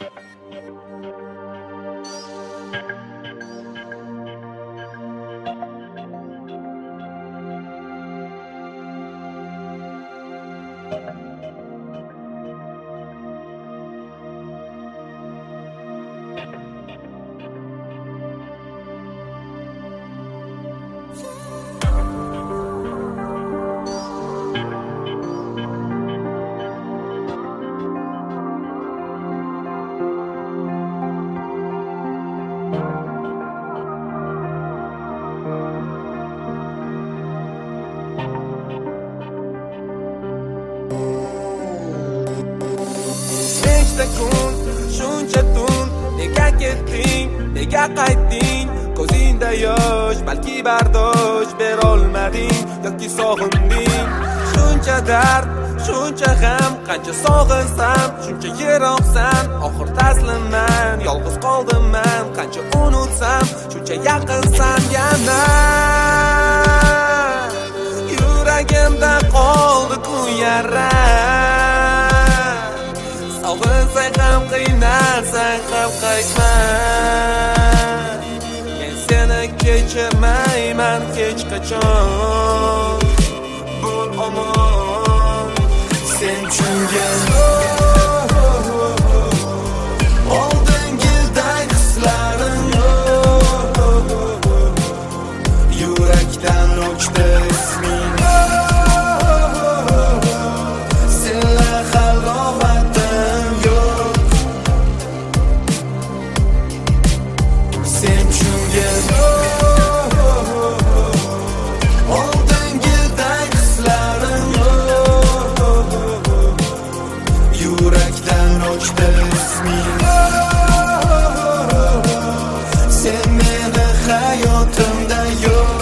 Nechta kun, shuncha tun, nega ketding, nega qaytding, ko'zingda yosh, balki bardosh berolmading yoki sog'inding. Shuncha dard, shuncha g'am, qancha sog'insam, shuncha yiroqsan, oxir taslimman, yolg'iz qoldim men, qancha unutsam, shuncha yaqinsan yana. Yuragimda qoldi-ku yara. Sog'insang ham qiynalsang ham qaytma. Men seni kechirmayman hech qachon. Bo'l omon, sen chunga oldingidek hislarim yurakdan o'chdi isming. Sen chunga oldingidek hislarim yurakdan o'chdi isming. Sen meni hayotimda yo'q.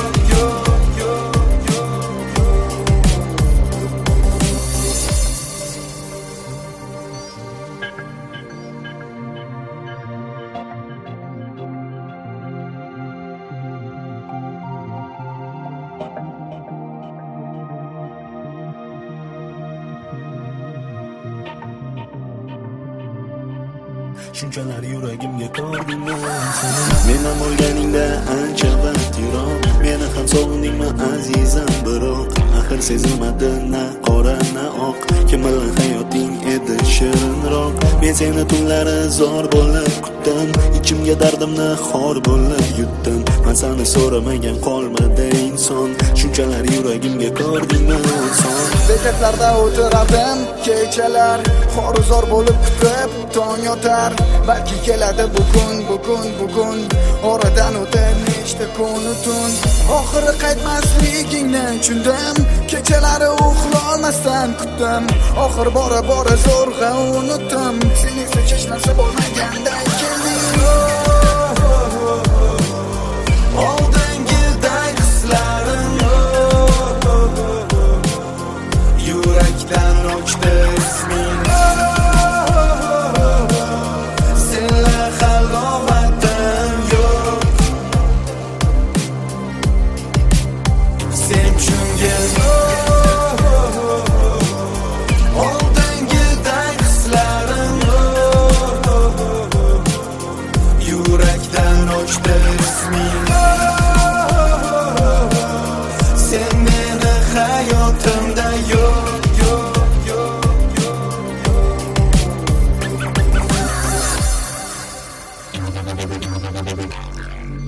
Shunchalar yuragimga kordingmi seni? Men ham o'lganingda ancha vaqt yuroq. Meni ham sog'indingmi azizam biroq? Axir sezilmadi na qora na oq. Kimlar hayoting edi shirinroq. Men seni tunlari zor bo'lib kutdim. Ichimga dardimni xor bo'lib yutdim. Men seni so'ramagan qolmadi inson. Shunchalar yuragimga kordingmi son? Bekatlarda o'tirardim kechalar, xor-zor bo'lib kutib tong yotar. Balki keladi bugun oradan o'tib nechta kun tun. Oxiri qaytmasligingni tushundim. Kechalari uxlolmasdan kutdim. Oxir bora zo'rg'a unutdim. Seni hech narsa bo'lmaganday kelding. Oldingidek hislarim yurakdan o'chdi isming. Sen chunga oldingidek hislarim yurakdan o'chdi isming. Sen meni hayotimda yo'q.